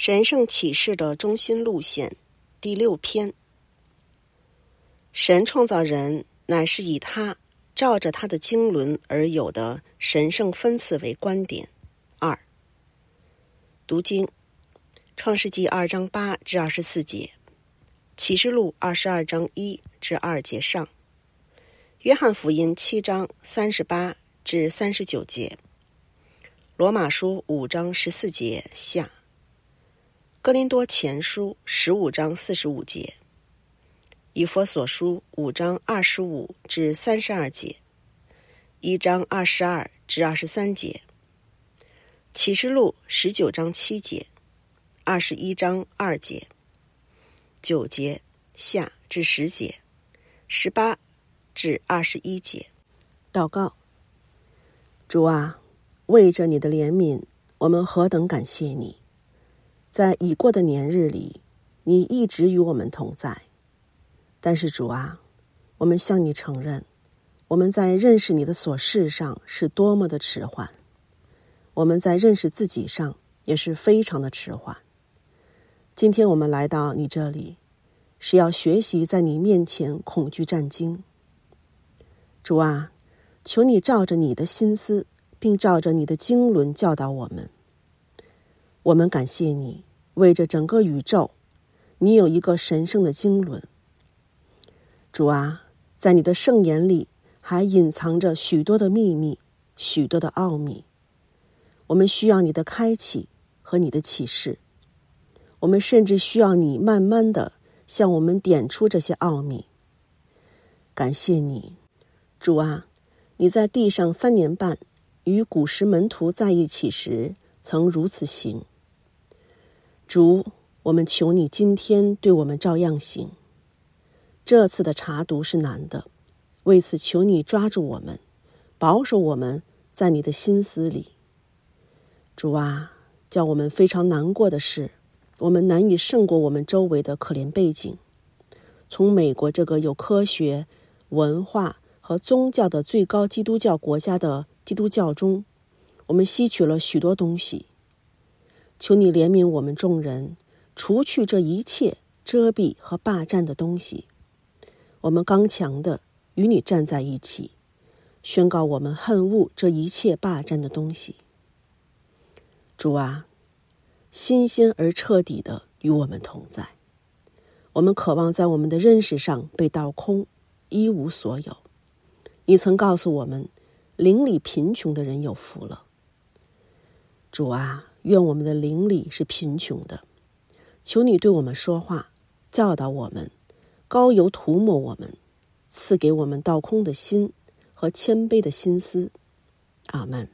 神圣启示的中心路线第6篇。神创造人乃是以他照着他的经纶而有的神圣分次为观点。2. 读经创世纪2章8至24节，启示录22章1至2节上，约翰福音7章38至39节，罗马书5章14节下，哥林多前书15章45节，以弗所书5章25至32节，1章22至23节，启示录19章7节，21章2节，9节下至10节，18至21节。祷告。主啊，为着你的怜悯，我们何等感谢你。在已过的年日里，你一直与我们同在。但是主啊，我们向你承认，我们在认识你的琐事上是多么的迟缓，我们在认识自己上也是非常的迟缓。今天我们来到你这里，是要学习在你面前恐惧战惊。主啊，求你照着你的心思，并照着你的经纶教导我们。我们感谢你，为着整个宇宙，你有一个神圣的经纶。主啊，在你的圣言里还隐藏着许多的秘密，许多的奥秘。我们需要你的开启和你的启示，我们甚至需要你慢慢的向我们点出这些奥秘。感谢你，主啊，你在地上3年半与古时门徒在一起时曾如此行。主，我们求你今天对我们照样行。这次的查读是难的，为此求你抓住我们，保守我们在你的心思里。主啊，叫我们非常难过的是，我们难以胜过我们周围的可怜背景。从美国这个有科学、文化和宗教的最高基督教国家的基督教中，我们吸取了许多东西。求你怜悯我们众人，除去这一切遮蔽和霸占的东西。我们刚强的与你站在一起，宣告我们恨恶这一切霸占的东西。主啊，新鲜而彻底的与我们同在。我们渴望在我们的认识上被倒空，一无所有。你曾告诉我们，灵里贫穷的人有福了。主啊，愿我们的灵里是贫穷的，求你对我们说话，教导我们，膏油涂抹我们，赐给我们倒空的心和谦卑的心思。阿们。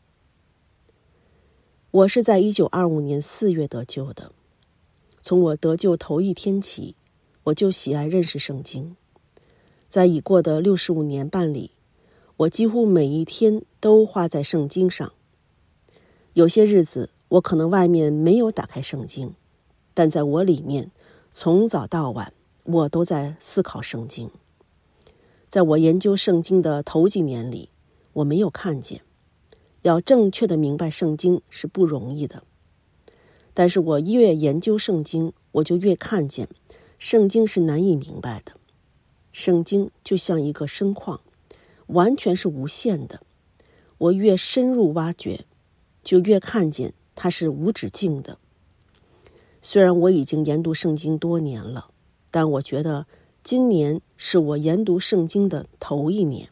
我是在1925年4月得救的。从我得救头一天起，我就喜爱认识圣经。在已过的65年半里，我几乎每一天都花在圣经上。有些日子我可能外面没有打开圣经，但在我里面从早到晚我都在思考圣经。在我研究圣经的头几年里，我没有看见，要正确的明白圣经是不容易的。但是我越研究圣经，我就越看见圣经是难以明白的。圣经就像一个深矿，完全是无限的。我越深入挖掘，就越看见它是无止境的。虽然我已经研读圣经多年了，但我觉得今年是我研读圣经的头一年。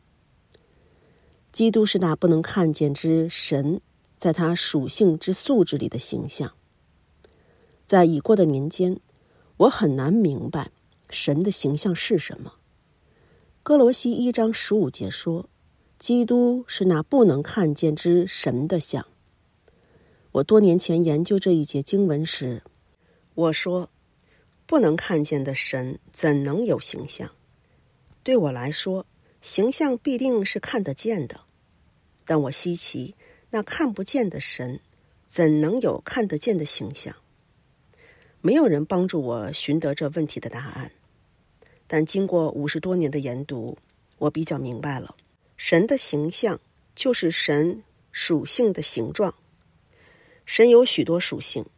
基督是那不能看见之神，在他属性之素质里的形象。在已过的年间，我很难明白神的形象是什么。哥罗西1章15节说，基督是那不能看见之神的像。我多年前研究这一节经文时，我说，不能看见的神怎能有形象？对我来说，形象必定是看得见的。但我稀奇，那看不见的神怎能有看得见的形象？没有人帮助我寻得这问题的答案。但经过50多年的研读，我比较明白了，神的形象就是神属性的形状。神有许多属性，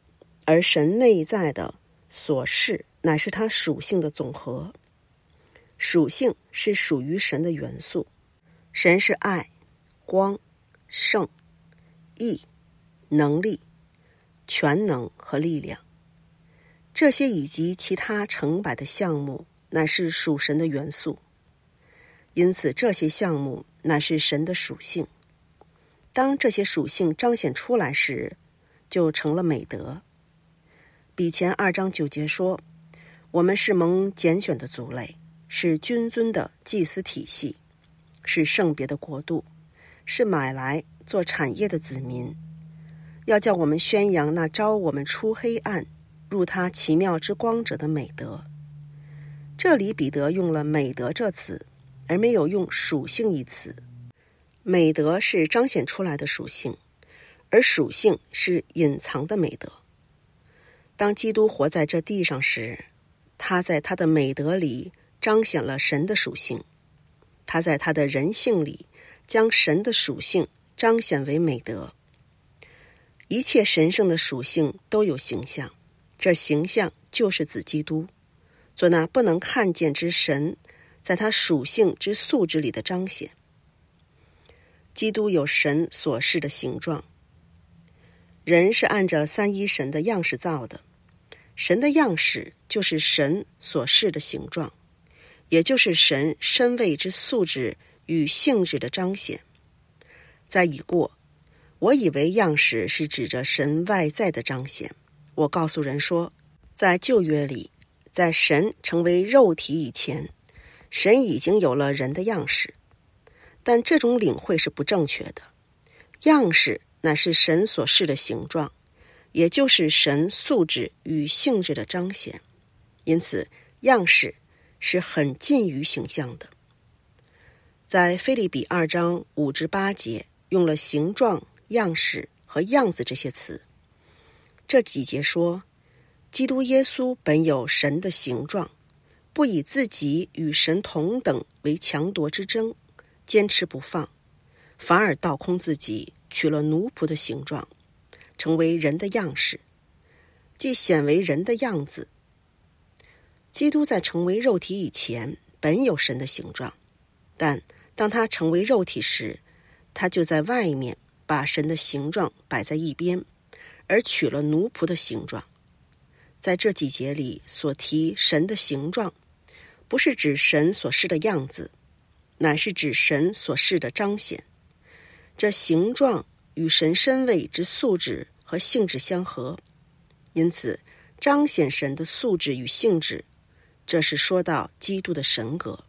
而神内在的所是乃是他属性的总和。属性是属于神的元素，神是爱、光、圣、义、能力、全能和力量，这些以及其他成百的项目乃是属神的元素，因此这些项目乃是神的属性。当这些属性彰显出来时，就成了美德。彼前2章9节说，我们是蒙拣选的族类，是君尊的祭司体系，是圣别的国度，是买来做产业的子民，要叫我们宣扬那招我们出黑暗入他奇妙之光者的美德。这里彼得用了美德这词，而没有用属性一词。美德是彰显出来的属性，而属性是隐藏的美德。当基督活在这地上时，他在他的美德里彰显了神的属性，他在他的人性里将神的属性彰显为美德。一切神圣的属性都有形象，这形象就是子基督，做那不能看见之神在他属性之素质里的彰显。基督有神所示的形状。人是按着三一神的样式造的，神的样式就是神所示的形状，也就是神身位之素质与性质的彰显。在已过，我以为样式是指着神外在的彰显。我告诉人说，在旧约里，在神成为肉体以前，神已经有了人的样式，但这种领会是不正确的。样式乃是神所示的形状，也就是神素质与性质的彰显，因此样式是很近于形象的。在腓立比2章5至8节用了形状、样式和样子这些词。这几节说，基督耶稣本有神的形状，不以自己与神同等为强夺之争，坚持不放，反而倒空自己，取了奴仆的形状，成为人的样式，即显为人的样子。基督在成为肉体以前，本有神的形状，但当他成为肉体时，他就在外面把神的形状摆在一边，而取了奴仆的形状。在这几节里所提神的形状，不是指神所示的样子，乃是指神所示的彰显。这形状与神身位之素质和性质相合，因此彰显神的素质与性质，这是说到基督的神格。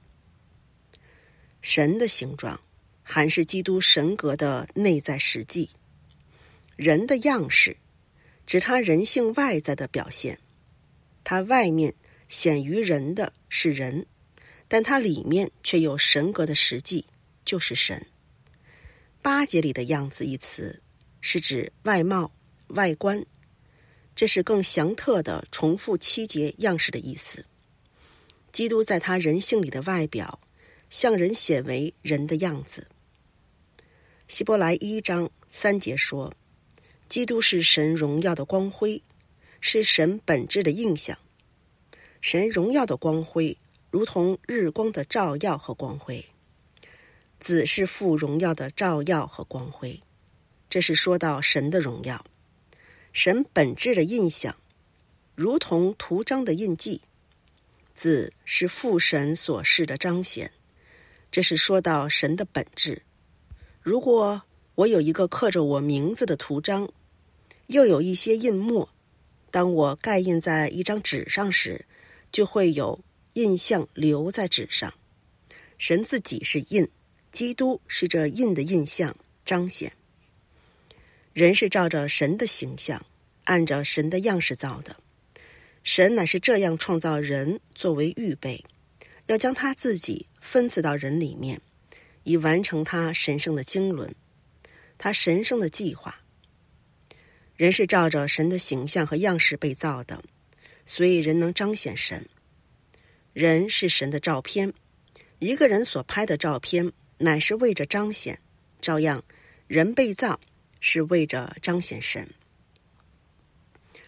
神的形状含是基督神格的内在实际。人的样式指他人性外在的表现，他外面显于人的是人，但他里面却有神格的实际，就是神。8节里的样子一词是指外貌、外观，这是更详特的重复7节样式的意思。基督在他人性里的外表向人显为人的样子。希伯来1章3节说，基督是神荣耀的光辉，是神本质的印象。神荣耀的光辉如同日光的照耀和光辉，子是父荣耀的照耀和光辉，这是说到神的荣耀。神本质的印象如同图章的印记，子是父神所示的彰显，这是说到神的本质。如果我有一个刻着我名字的图章，又有一些印墨，当我盖印在一张纸上时，就会有印象留在纸上。神自己是印，基督是这印的印象彰显。人是照着神的形象，按照神的样式造的。神乃是这样创造人作为预备，要将他自己分赐到人里面，以完成他神圣的经纶，他神圣的计划。人是照着神的形象和样式被造的，所以人能彰显神。人是神的照片，一个人所拍的照片乃是为着彰显，照样人被造是为着彰显神。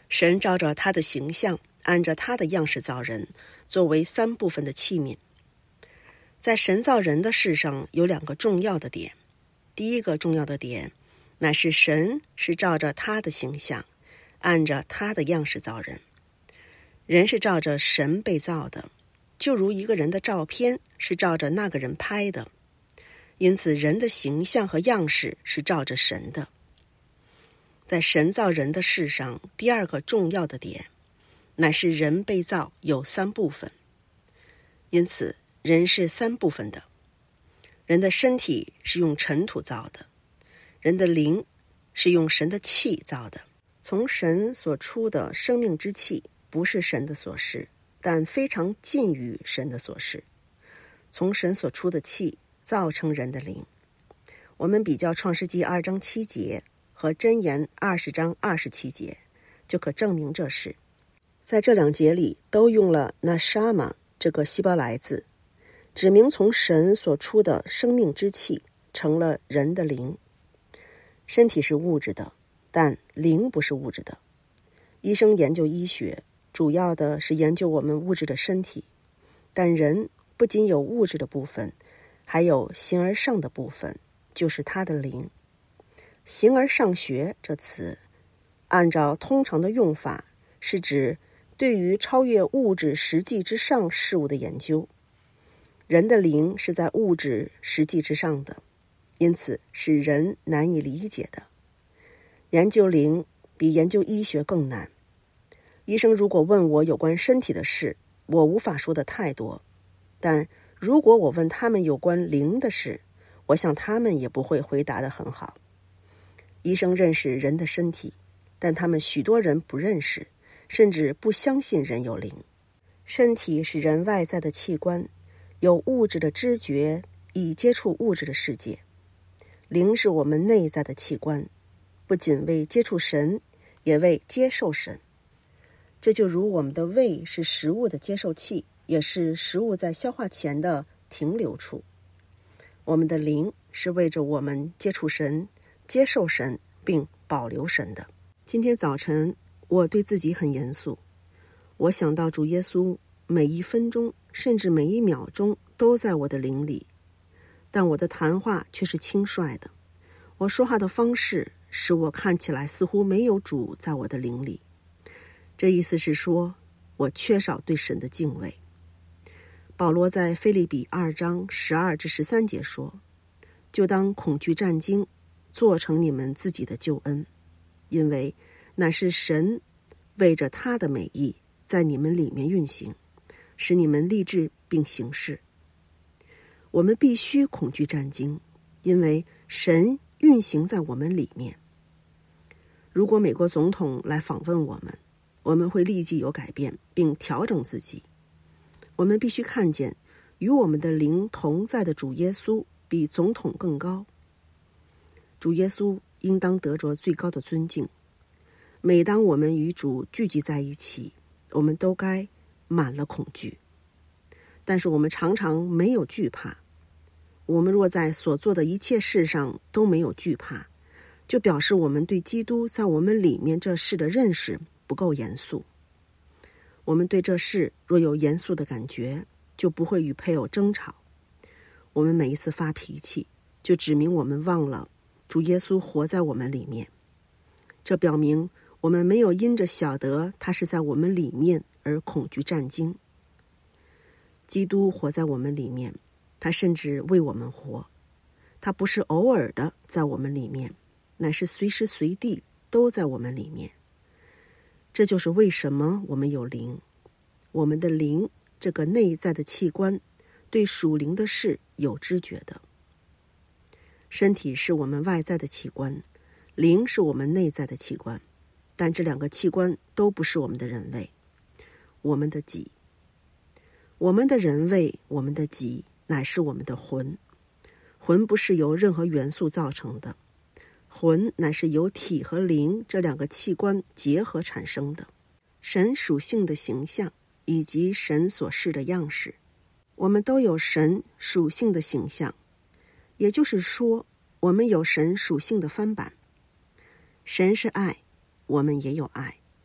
神照着他的形象，按着他的样式造人，作为三部分的器皿。在神造人的事上有两个重要的点。第一个重要的点，乃是神是照着他的形象，按着他的样式造人。人是照着神被造的，就如一个人的照片是照着那个人拍的，因此人的形象和样式是照着神的。在神造人的事上，第二个重要的点，乃是人被造有三部分，因此人是三部分的。人的身体是用尘土造的，人的灵是用神的气造的。从神所出的生命之气不是神的所示，但非常近于神的所示。从神所出的气造成人的灵。我们比较创世纪2章7节和箴言20章27节，就可证明这事。在这两节里都用了 nashama 这个希伯来字，指明从神所出的生命之气成了人的灵。身体是物质的，但灵不是物质的。医生研究医学，主要的是研究我们物质的身体，但人不仅有物质的部分，还有形而上的部分，就是他的灵。形而上学这词，按照通常的用法，是指对于超越物质实际之上事物的研究。人的灵是在物质实际之上的，因此是人难以理解的。研究灵比研究医学更难。医生如果问我有关身体的事，我无法说的太多，但如果我问他们有关灵的事，我想他们也不会回答得很好。医生认识人的身体，但他们许多人不认识，甚至不相信人有灵。身体是人外在的器官，有物质的知觉，以接触物质的世界。灵是我们内在的器官，不仅为接触神，也为接受神。这就如我们的胃是食物的接受器，也是食物在消化前的停留处。我们的灵是为着我们接触神、接受神并保留神的。今天早晨我对自己很严肃，我想到主耶稣每一分钟甚至每一秒钟都在我的灵里，但我的谈话却是轻率的。我说话的方式使我看起来似乎没有主在我的灵里。这意思是说，我缺少对神的敬畏。保罗在腓立比2章12至13节说，就当恐惧战惊，做成你们自己的救恩，因为乃是神为着他的美意在你们里面运行，使你们立志并行事。我们必须恐惧战惊，因为神运行在我们里面。如果美国总统来访问我们，我们会立即有改变并调整自己。我们必须看见与我们的灵同在的主耶稣比总统更高。主耶稣应当得着最高的尊敬。每当我们与主聚集在一起，我们都该满了恐惧。但是我们常常没有惧怕。我们若在所做的一切事上都没有惧怕，就表示我们对基督在我们里面这事的认识不够严肃。我们对这事若有严肃的感觉，就不会与配偶争吵。我们每一次发脾气，就指明我们忘了主耶稣活在我们里面。这表明我们没有因着晓得他是在我们里面而恐惧战惊。基督活在我们里面，他甚至为我们活。他不是偶尔的在我们里面，乃是随时随地都在我们里面。这就是为什么我们有灵。我们的灵这个内在的器官对属灵的事有知觉的。身体是我们外在的器官，灵是我们内在的器官，但这两个器官都不是我们的人位，我们的己。我们的人位，我们的己，乃是我们的魂。魂不是由任何元素造成的，魂乃是由体和灵这两个器官结合产生的。神属性的形象以及神所示的样式，我们都有神属性的形象，也就是说，我们有神属性的翻版。神是爱，我们也有爱。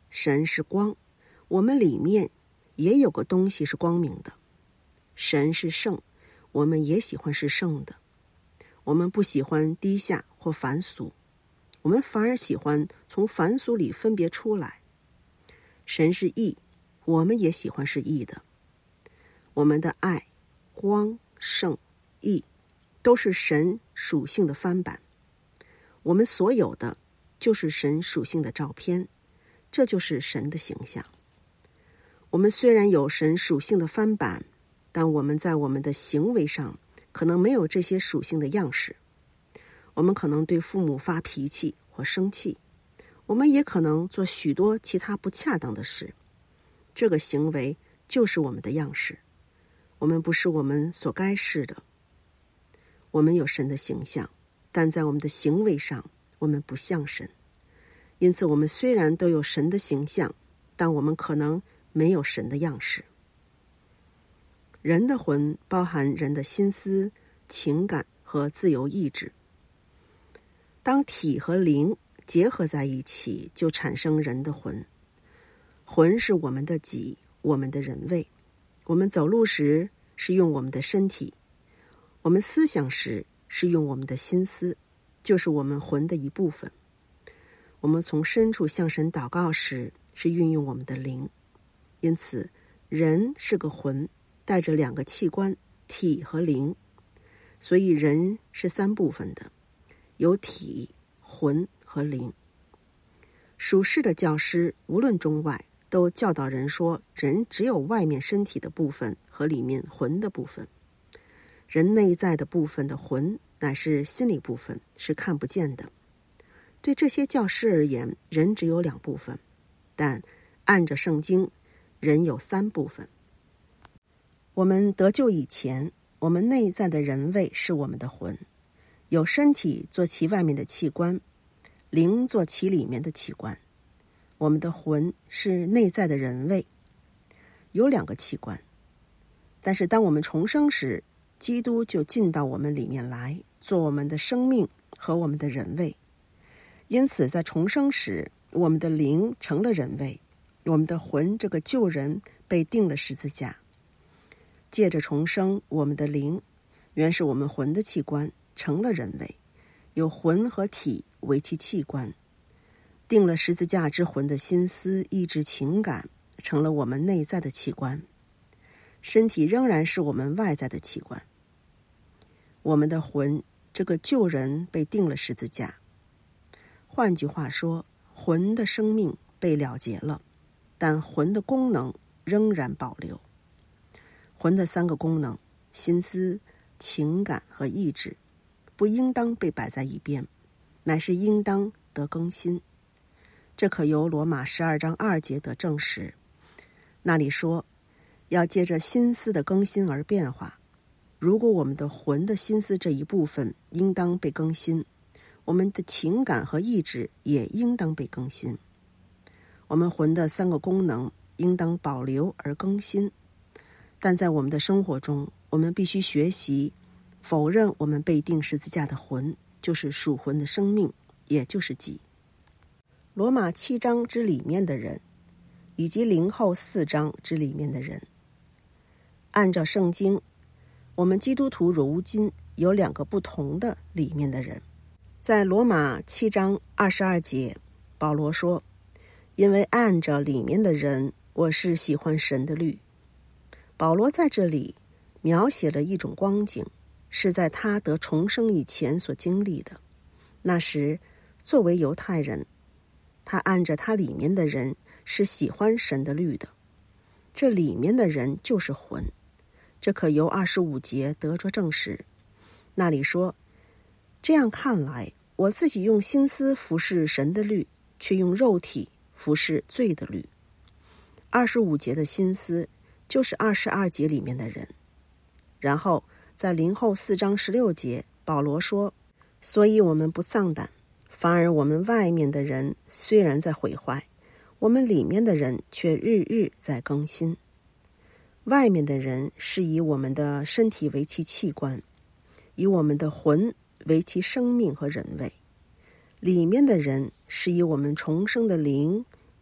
神是光，我们里面也有个东西是光明的。神是圣，我们也喜欢是圣的。我们不喜欢低下或凡俗，我们反而喜欢从凡俗里分别出来。神是义，我们也喜欢是义的。我们的爱、光、圣、义都是神属性的翻版，我们所有的就是神属性的照片，这就是神的形象。我们虽然有神属性的翻版，但我们在我们的行为上可能没有这些属性的样式。我们可能对父母发脾气或生气，我们也可能做许多其他不恰当的事。这个行为就是我们的样式，我们不是我们所该是的。我们有神的形象，但在我们的行为上我们不像神。因此我们虽然都有神的形象，但我们可能没有神的样式。人的魂包含人的心思、情感和自由意志。当体和灵结合在一起，就产生人的魂。魂是我们的己，我们的人位。我们走路时是用我们的身体，我们思想时是用我们的心思，就是我们魂的一部分。我们从深处向神祷告时是运用我们的灵。因此人是个魂，带着两个器官，体和灵。所以人是三部分的，有体、魂和灵。属世的教师无论中外都教导人说，人只有外面身体的部分和里面魂的部分。人内在的部分的魂乃是心理部分，是看不见的。对这些教师而言，人只有两部分，但按着圣经，人有三部分。我们得救以前，我们内在的人位是我们的魂，有身体做其外面的器官，灵做其里面的器官。我们的魂是内在的人位，有两个器官。但是当我们重生时，基督就进到我们里面来，做我们的生命和我们的人位。因此在重生时，我们的灵成了人位，我们的魂这个旧人被钉了十字架。借着重生，我们的灵原是我们魂的器官，成了人位，有魂和体为其器官。钉了十字架之魂的心思、意志、情感成了我们内在的器官，身体仍然是我们外在的器官。我们的魂这个旧人被钉了十字架。换句话说，魂的生命被了结了，但魂的功能仍然保留。魂的三个功能，心思、情感和意志，不应当被摆在一边，乃是应当得更新。这可由罗马12章2节得证实。那里说，要借着心思的更新而变化。如果我们的魂的心思这一部分应当被更新，我们的情感和意志也应当被更新。我们魂的三个功能应当保留而更新，但在我们的生活中，我们必须学习否认我们被钉十字架的魂，就是属魂的生命，也就是己。罗马7章之里面的人，以及灵后4章之里面的人。按照圣经，我们基督徒如今有两个不同的里面的人。在罗马7章22节，保罗说，因为按着里面的人，我是喜欢神的律。保罗在这里描写了一种光景，是在他得重生以前所经历的。那时作为犹太人，他按着他里面的人是喜欢神的律的。这里面的人就是魂，这可由25节得着证实。那里说，这样看来，我自己用心思服侍神的律，却用肉体服侍罪的律。25节的心思就是22节里面的人。然后在灵后4章16节，保罗说，所以我们不丧胆，反而我们外面的人虽然在毁坏，我们里面的人却日日在更新。外面的人是以我们的身体为其器官，以我们的魂为其生命和人位。里面的人是以我们重生的灵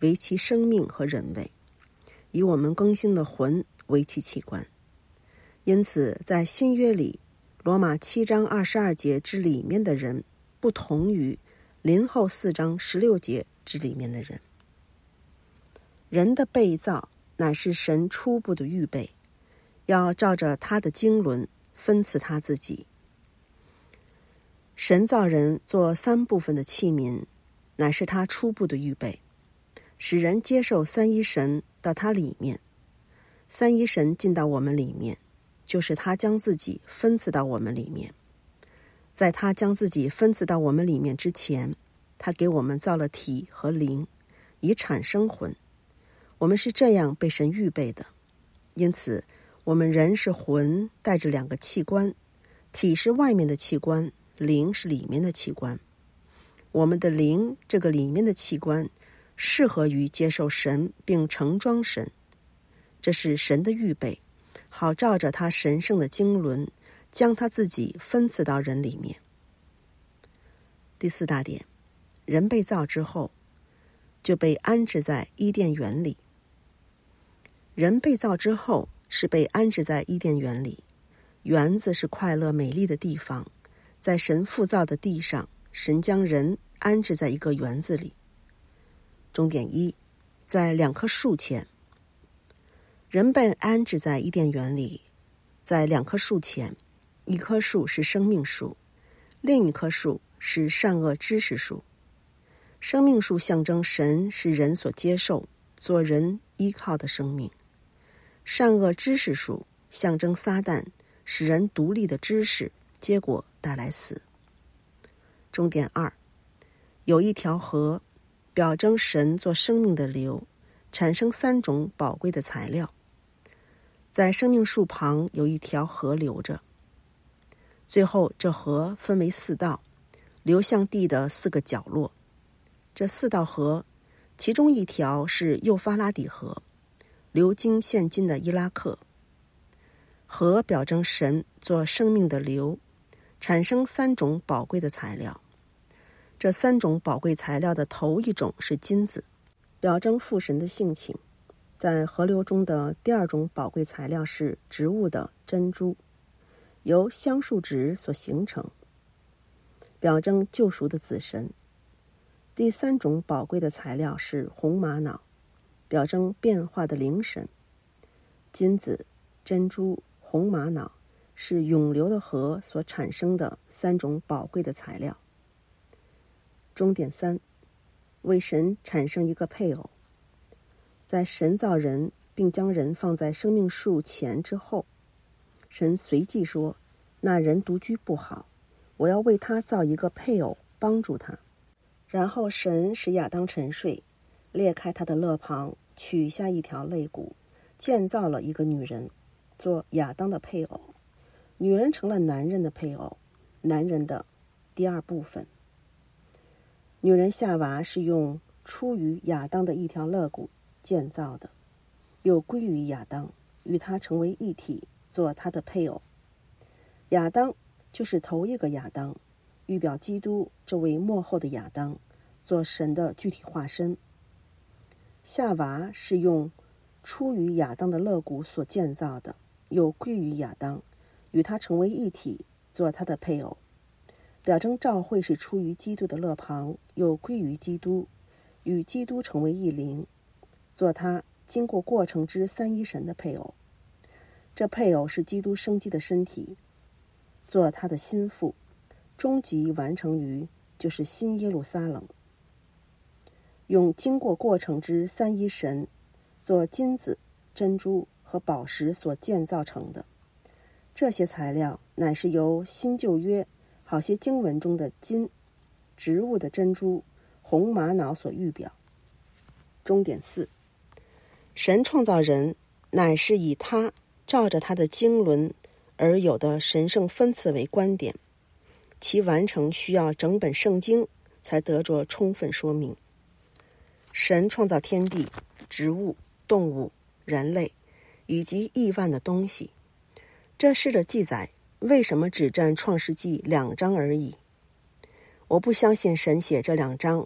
为其生命和人位，以我们更新的魂为其器官。因此在新约里，罗马7章22节之里面的人不同于林后4章16节之里面的人。人的被造乃是神初步的预备，要照着他的经纶分赐他自己。神造人做3部分的器皿，乃是他初步的预备，使人接受三一神到他里面。三一神进到我们里面，就是他将自己分赐到我们里面。在他将自己分赐到我们里面之前，他给我们造了体和灵，以产生魂。我们是这样被神预备的。因此我们人是魂带着2个器官，体是外面的器官，灵是里面的器官。我们的灵这个里面的器官适合于接受神并盛装神，这是神的预备，好照着他神圣的经纶将他自己分赐到人里面。第4大点，人被造之后就被安置在伊甸园里。人被造之后是被安置在伊甸园里，园子是快乐美丽的地方，在神复造的地上，神将人安置在一个园子里。重点1，在2棵树前。人被安置在伊甸园里，在2棵树前，一棵树是生命树，另一棵树是善恶知识树。生命树象征神是人所接受，做人依靠的生命。善恶知识树象征撒旦，使人独立的知识，结果带来死。重点2，有一条河，表征神做生命的流，产生3种宝贵的材料。在生命树旁有一条河流着，最后这河分为4道，流向地的4个角落。这4道河，其中一条是幼发拉底河，流经现今的伊拉克。河表征神做生命的流，产生3种宝贵的材料。这3种宝贵材料的头一种是金子，表征父神的性情。在河流中的第2种宝贵材料是植物的珍珠，由橡树脂所形成，表征救赎的子神。第3种宝贵的材料是红玛瑙，表征变化的灵神。金子、珍珠、红玛瑙是涌流的河所产生的3种宝贵的材料。重点3，为神产生一个配偶。在神造人并将人放在生命树前之后，神随即说，那人独居不好，我要为他造一个配偶帮助他。然后神使亚当沉睡，裂开他的肋旁，取下一条肋骨，建造了一个女人，做亚当的配偶。女人成了男人的配偶，男人的第2部分。女人夏娃是用出于亚当的一条肋骨建造的，又归于亚当，与他成为一体，做他的配偶。亚当就是头一个亚当，预表基督这位末后的亚当，做神的具体化身。夏娃是用出于亚当的肋骨所建造的，又归于亚当，与他成为一体，做他的配偶。表征召会是出于基督的肋旁，又归于基督，与基督成为一灵，做他经过过程之3一神的配偶。这配偶是基督生机的身体，做他的心腹，终极完成于就是新耶路撒冷。用经过过程之3一神做金子、珍珠和宝石所建造成的。这些材料乃是由新旧约好些经文中的金、植物的珍珠、红玛瑙所预表。重点4，神创造人乃是以他照着他的经纶而有的神圣分赐为观点，其完成需要整本圣经才得着充分说明。神创造天地、植物、动物、人类以及亿万的东西，这诗的记载为什么只占创世纪2章而已？我不相信神写这2章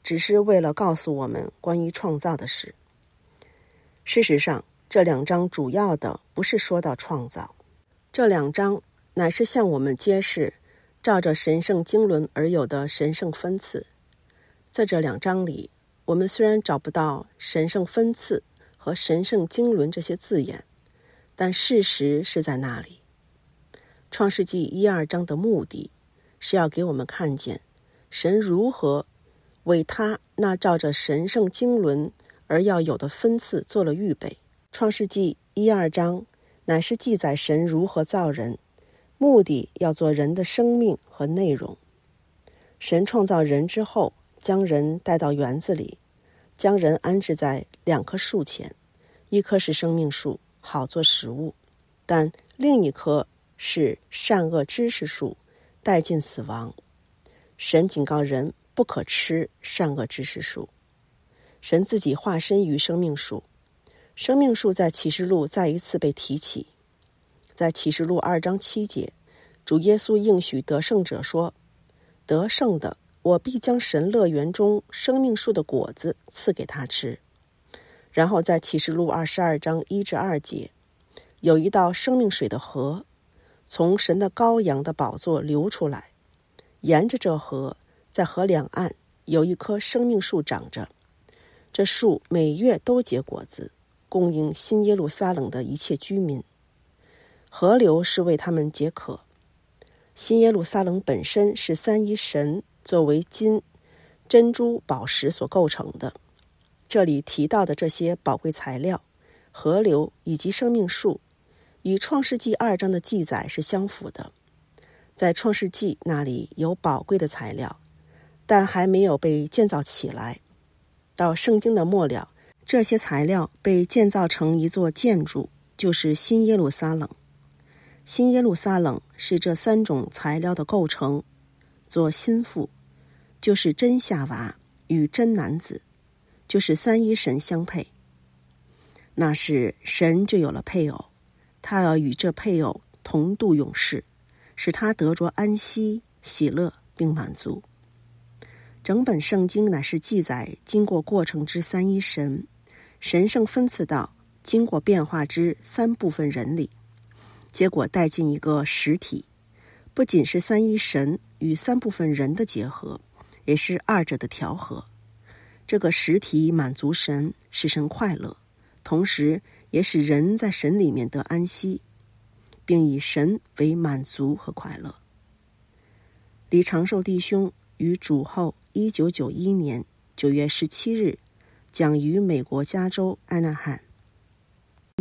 只是为了告诉我们关于创造的事。事实上，这2章主要的不是说到创造，这2章乃是向我们揭示照着神圣经纶而有的神圣分次。在这2章里，我们虽然找不到神圣分次和神圣经纶这些字眼，但事实是在那里。创世纪1、2章的目的是要给我们看见神如何为他那照着神圣经纶而要有的分次做了预备。创世纪1、2章乃是记载神如何造人，目的要做人的生命和内容。神创造人之后，将人带到园子里，将人安置在2棵树前，一棵是生命树，好做食物，但另一棵是善恶知识树，带进死亡。神警告人不可吃善恶知识树。神自己化身于生命树，生命树在启示录再一次被提起。在启示录2章7节，主耶稣应许得胜者说，得胜的，我必将神乐园中生命树的果子赐给他吃。然后在启示录22章1至2节，有一道生命水的河，从神的羔羊的宝座流出来，沿着这河，在河两岸有一棵生命树长着，这树每月都结果子，供应新耶路撒冷的一切居民。河流是为他们解渴。新耶路撒冷本身是三一神作为金、珍珠、宝石所构成的。这里提到的这些宝贵材料，河流以及生命树，与创世纪2章的记载是相符的。在创世纪那里有宝贵的材料，但还没有被建造起来。到圣经的末了，这些材料被建造成一座建筑，就是新耶路撒冷。新耶路撒冷是这3种材料的构成，做心腹，就是真夏娃与真男子，就是三一神相配。那时神就有了配偶，他要与这配偶同度永世，使他得着安息、喜乐并满足。整本圣经乃是记载经过过程之三一神，神圣分次道经过变化之3部分人里，结果带进一个实体，不仅是三一神与3部分人的结合，也是2者的调和。这个实体满足神，使神快乐，同时也使人在神里面得安息，并以神为满足和快乐。李长寿弟兄于主后1991年9月17日讲于美国加州安纳汉。